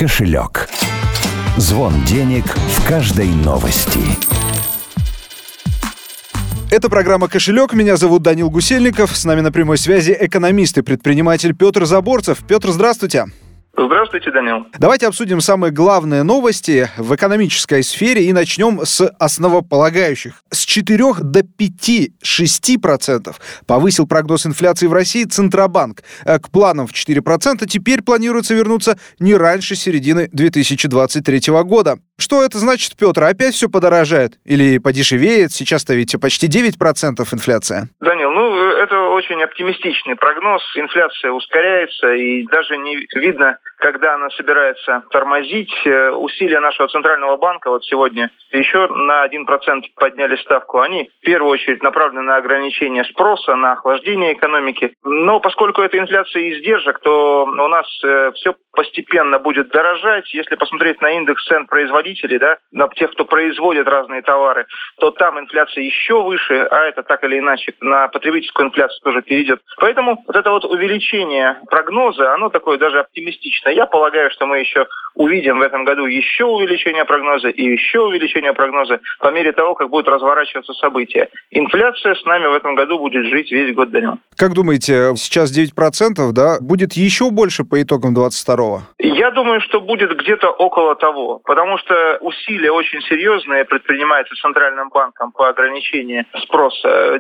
Кошелек. Звон денег в каждой новости. Это программа «Кошелек». Меня зовут Данил Гусельников. С нами на прямой связи экономист и предприниматель Петр Заборцев. Петр, здравствуйте. Здравствуйте, Данил. Давайте обсудим самые главные новости в экономической сфере и начнем с основополагающих. С 4 до 5-6% повысил прогноз инфляции в России Центробанк. К планам в 4% теперь планируется вернуться не раньше середины 2023 года. Что это значит, Петр? Опять все подорожает? Или подешевеет? Сейчас-то ведь почти 9% инфляция. Данил, это очень оптимистичный прогноз. Инфляция ускоряется, и даже не видно, когда она собирается тормозить. Усилия нашего Центрального банка вот сегодня еще на 1% подняли ставку. Они в первую очередь направлены на ограничение спроса, на охлаждение экономики. Но поскольку это инфляция издержек, то у нас все постепенно будет дорожать. Если посмотреть на индекс цен производителей, на тех, кто производит разные товары, то там инфляция еще выше, а это так или иначе на потребительскую инфляцию тоже перейдет. Поэтому вот это вот увеличение прогноза, оно такое даже оптимистичное. Я полагаю, что мы еще увидим в этом году еще увеличение прогноза и еще увеличение прогноза по мере того, как будут разворачиваться события. Инфляция с нами в этом году будет жить весь год, Данил. Как думаете, сейчас 9%, будет еще больше по итогам 22-го? Я думаю, что будет где-то около того, потому что усилия очень серьезные предпринимаются Центральным банком по ограничению спроса.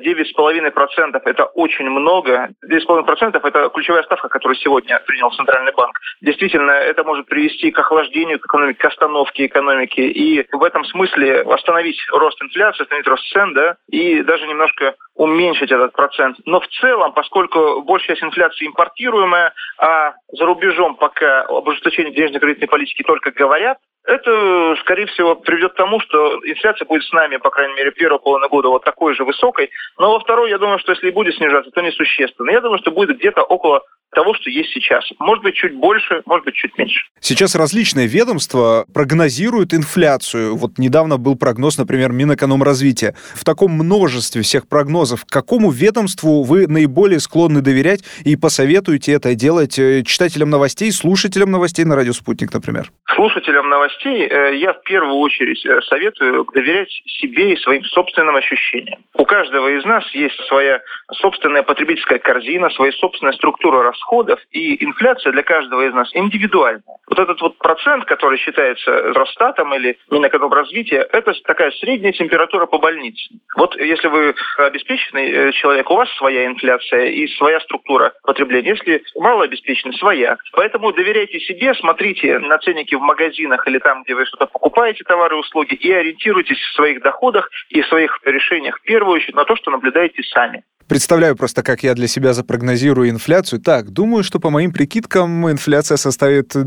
9,5% это очень много. 9,5% это ключевая ставка, которую сегодня принял Центральный банк. Действительно, это может привести к охлаждению экономики, к остановке экономики. И в этом смысле остановить рост инфляции, остановить рост цен, и даже немножко уменьшить этот процент. Но в целом, поскольку большая часть инфляции импортируемая, а за рубежом пока об ужесточении денежно-кредитной политики только говорят, это, скорее всего, приведет к тому, что инфляция будет с нами, по крайней мере, первую половину года вот такой же высокой. Но во второй, я думаю, что если и будет снижаться, то несущественно. Я думаю, что будет где-то около того, что есть сейчас. Может быть, чуть больше, может быть, чуть меньше. Сейчас различные ведомства прогнозируют инфляцию. Вот недавно был прогноз, например, Минэкономразвития. В таком множестве всех прогнозов, к какому ведомству вы наиболее склонны доверять и посоветуете это делать читателям новостей, слушателям новостей на радио «Спутник», например? Слушателям новостей я в первую очередь советую доверять себе и своим собственным ощущениям. У каждого из нас есть своя собственная потребительская корзина, своя собственная структура расходов, и инфляция для каждого из нас индивидуальная. Вот этот вот процент, который считается Росстатом или Минэкономразвития, это такая средняя температура по больнице. Вот если вы обеспеченный человек, у вас своя инфляция и своя структура потребления. Если малообеспеченный, своя. Поэтому доверяйте себе, смотрите на ценники в магазинах или там, где вы что-то покупаете, товары и услуги, и ориентируйтесь в своих доходах и в своих решениях в первую очередь на то, что наблюдаете сами. Представляю просто, как я для себя запрогнозирую инфляцию. Так, думаю, что по моим прикидкам инфляция составит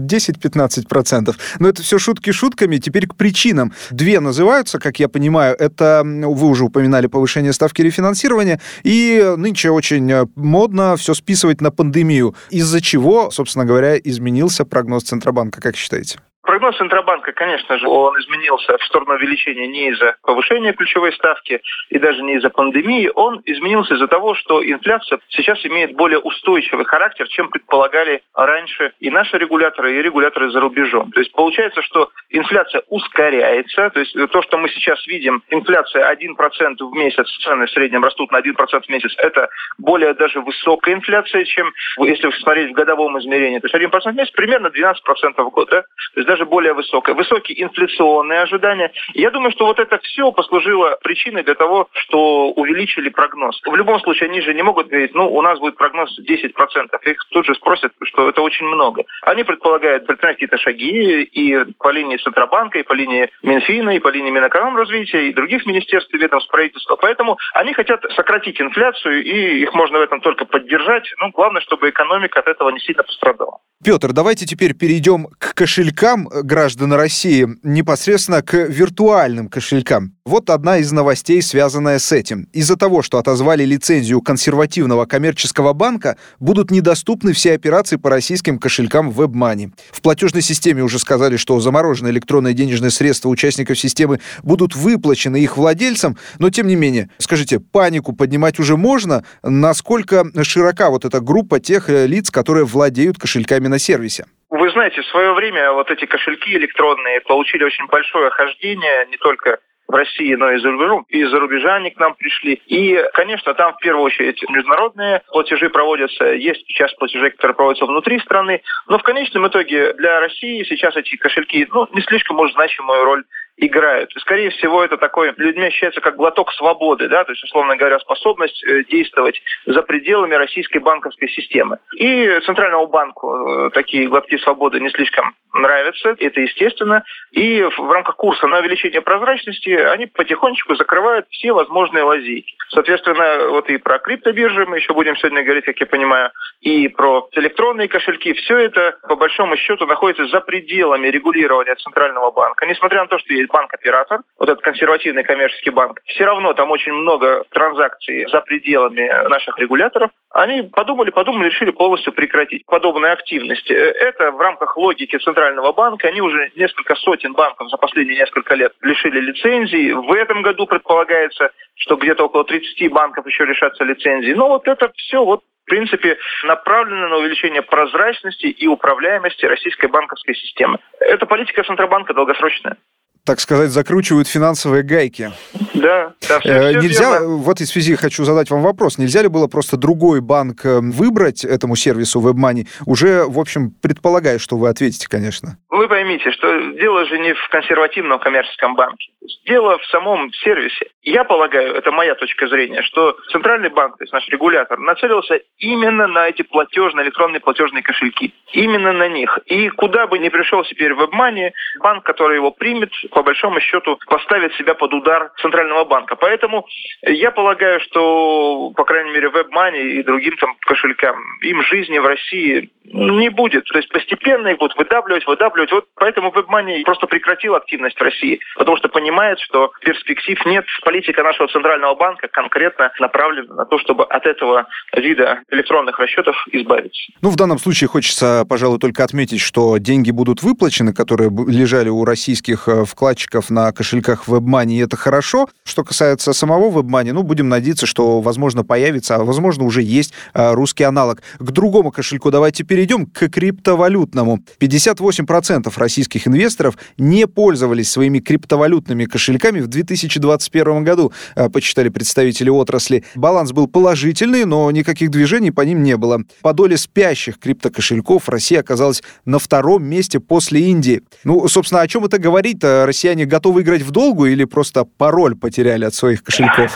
10-15%. Но это все шутки шутками. Теперь к причинам. Две называются, как я понимаю. Это, вы уже упоминали, повышение ставки рефинансирования. И нынче очень модно все списывать на пандемию. Из-за чего, собственно говоря, изменился прогноз Центробанка, как считаете? Прогноз Центробанка, конечно же, он изменился в сторону увеличения не из-за повышения ключевой ставки и даже не из-за пандемии. Он изменился из-за того, что инфляция сейчас имеет более устойчивый характер, чем предполагали раньше и наши регуляторы, и регуляторы за рубежом. То есть получается, что инфляция ускоряется. То есть то, что мы сейчас видим, инфляция 1% в месяц, цены в среднем растут на 1% в месяц, это более даже высокая инфляция, чем если смотреть в годовом измерении. То есть 1% в месяц примерно 12% в год. То есть даже более высокая. Высокие инфляционные ожидания. И я думаю, что вот это все послужило причиной для того, что увеличили прогноз. В любом случае, они же не могут говорить, у нас будет прогноз 10%. Их тут же спросят, что это очень много. Они предполагают предпринять какие-то шаги и по линии Центробанка, и по линии Минфина, и по линии Минэкономразвития, и других министерств и ведомств правительства. Поэтому они хотят сократить инфляцию, и их можно в этом только поддержать. Главное, чтобы экономика от этого не сильно пострадала. Петр, давайте теперь перейдем к кошелькам граждан России, непосредственно к виртуальным кошелькам. Вот одна из новостей, связанная с этим. Из-за того, что отозвали лицензию консервативного коммерческого банка, будут недоступны все операции по российским кошелькам WebMoney. В платежной системе уже сказали, что замороженные электронные денежные средства участников системы будут выплачены их владельцам, но тем не менее, скажите, панику поднимать уже можно? Насколько широка вот эта группа тех лиц, которые владеют кошельками на сервисе? Вы Вы знаете, в свое время вот эти кошельки электронные получили очень большое хождение, не только в России, но и за рубежом. И за рубежа они к нам пришли. И, конечно, там в первую очередь международные платежи проводятся. Есть сейчас платежи, которые проводятся внутри страны. Но в конечном итоге для России сейчас эти кошельки не слишком уж значимую роль играют. И, скорее всего, это такой, людьми ощущается как глоток свободы, да, то есть, условно говоря, способность действовать за пределами российской банковской системы. И Центральному банку такие глотки свободы не слишком нравятся, это естественно. И в рамках курса на увеличение прозрачности они потихонечку закрывают все возможные лазейки. Соответственно, вот и про криптобиржи мы еще будем сегодня говорить, как я понимаю, и про электронные кошельки. Все это, по большому счету, находится за пределами регулирования Центрального банка. Несмотря на то, что есть банк-оператор, вот этот консервативный коммерческий банк, все равно там очень много транзакций за пределами наших регуляторов. Они подумали, решили полностью прекратить подобную активность. Это в рамках логики Центрального банка. Они уже несколько сотен банков за последние несколько лет лишили лицензий. В этом году предполагается, что где-то около 30 банков еще лишатся лицензий. Но вот это все в принципе, направлено на увеличение прозрачности и управляемости российской банковской системы. Эта политика Центробанка долгосрочная. Так сказать, закручивают финансовые гайки. Да. Нельзя, в этой связи хочу задать вам вопрос. Нельзя ли было просто другой банк выбрать этому сервису WebMoney? Уже, в общем, предполагаю, что вы ответите, конечно. Вы поймите, что дело же не в консервативном коммерческом банке. Дело в самом сервисе. Я полагаю, это моя точка зрения, что Центральный банк, то есть наш регулятор, нацелился именно на эти электронные платежные кошельки. Именно на них. И куда бы ни пришел теперь WebMoney, банк, который его примет, по большому счету, поставит себя под удар Центрального банка. Поэтому я полагаю, что, по крайней мере, WebMoney и другим там кошелькам, им жизни в России не будет. То есть постепенно их будут выдавливать. Вот поэтому WebMoney просто прекратил активность в России, потому что понимает, что перспектив нет. Политика нашего Центрального банка конкретно направлена на то, чтобы от этого вида электронных расчетов избавиться. В данном случае хочется, пожалуй, только отметить, что деньги будут выплачены, которые лежали у российских вкладчиков на кошельках WebMoney, и это хорошо. Что касается самого WebMoney, будем надеяться, что, возможно, появится, а, возможно, уже есть русский аналог. К другому кошельку давайте перейдем, к криптовалютному. 58% российских инвесторов не пользовались своими криптовалютными кошельками в 2021 году, почитали представители отрасли. Баланс был положительный, но никаких движений по ним не было. По доле спящих криптокошельков Россия оказалась на втором месте после Индии. Собственно, о чем это говорит? Россияне готовы играть в долгу или просто пароль потеряли от своих кошельков?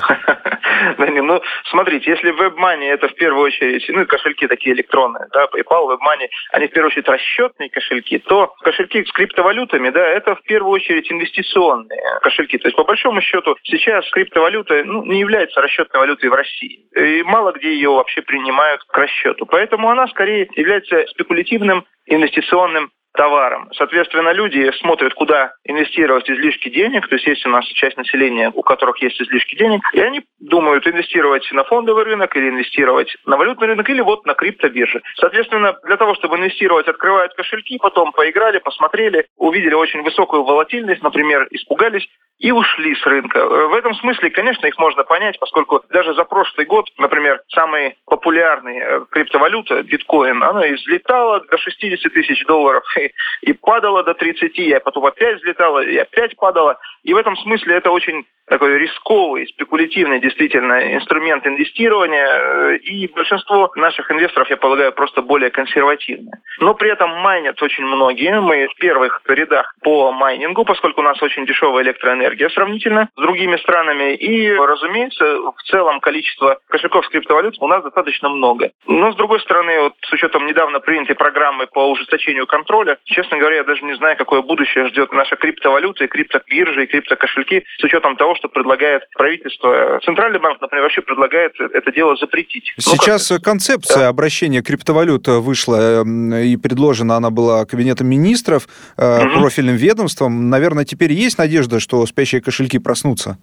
Смотрите, если WebMoney это в первую очередь, кошельки такие электронные, да, PayPal, WebMoney, они в первую очередь расчетные кошельки, то кошельки с криптовалютами, да, это в первую очередь инвестиционные кошельки. То есть, по большому счету, сейчас криптовалюта не является расчетной валютой в России. И мало где ее вообще принимают к расчету. Поэтому она скорее является спекулятивным инвестиционным товаром. Соответственно, люди смотрят, куда инвестировать излишки денег. То есть есть у нас часть населения, у которых есть излишки денег, и они думают инвестировать на фондовый рынок или инвестировать на валютный рынок или на криптобирже. Соответственно, для того, чтобы инвестировать, открывают кошельки, потом поиграли, посмотрели, увидели очень высокую волатильность, например, испугались и ушли с рынка. В этом смысле, конечно, их можно понять, поскольку даже за прошлый год, например, самая популярная криптовалюта, биткоин, она взлетала до 60 тысяч долларов и падала до 30, а потом опять взлетала и опять падала. И в этом смысле это очень такой рисковый, спекулятивный действительно инструмент инвестирования, и большинство наших инвесторов, я полагаю, просто более консервативные. Но при этом майнят очень многие. Мы в первых рядах по майнингу, поскольку у нас очень дешевая электроэнергия сравнительно с другими странами. И, разумеется, в целом количество кошельков с криптовалют у нас достаточно много. Но, с другой стороны, с учетом недавно принятой программы по ужесточению контроля, честно говоря, я даже не знаю, какое будущее ждет наша криптовалюта и криптобиржи, и криптокошельки с учетом того, что предлагает правительство. Центральный банк, например, вообще предлагает это дело запретить. Сейчас концепция обращения криптовалют вышла и предложена она была Кабинетом министров, профильным ведомством. Наверное, теперь есть надежда, что спящие кошельки проснутся?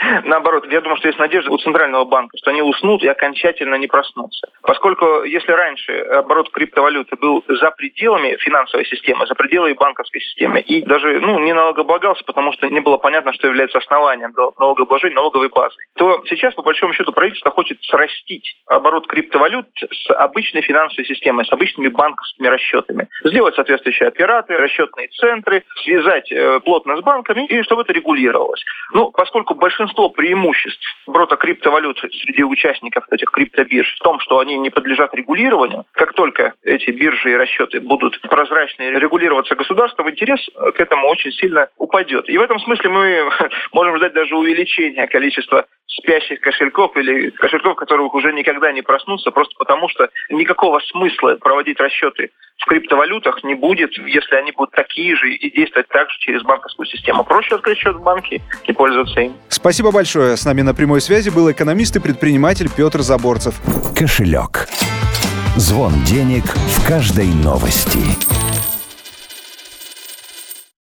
наоборот, я думаю, что есть надежда у Центрального банка, что они уснут и окончательно не проснутся. Поскольку если раньше оборот криптовалюты был за пределами финансовой системы, за пределами банковской системы, и даже не налогооблагался, потому что не было понятно, что является основанием налогообложения, налоговой базой, то сейчас, по большому счету, правительство хочет срастить оборот криптовалют с обычной финансовой системой, с обычными банковскими расчетами. Сделать соответствующие операторы, расчетные центры, связать плотно с банками, и чтобы это регулировалось. Поскольку большинство преимуществ оборота криптовалют среди участников этих криптобирж в том, что они не подлежат регулированию, как только эти биржи и расчеты будут прозрачны и регулироваться государством, интерес к этому очень сильно упадет. И в этом смысле мы можем ждать даже увеличения количества спящих кошельков или кошельков, которых уже никогда не проснутся, просто потому что никакого смысла проводить расчеты в криптовалютах не будет, если они будут такие же и действовать так же через банковскую систему. Проще открыть счет в банке и пользоваться им. Спасибо большое. С нами на прямой связи был экономист и предприниматель Петр Заборцев. Кошелек. Звон денег в каждой новости.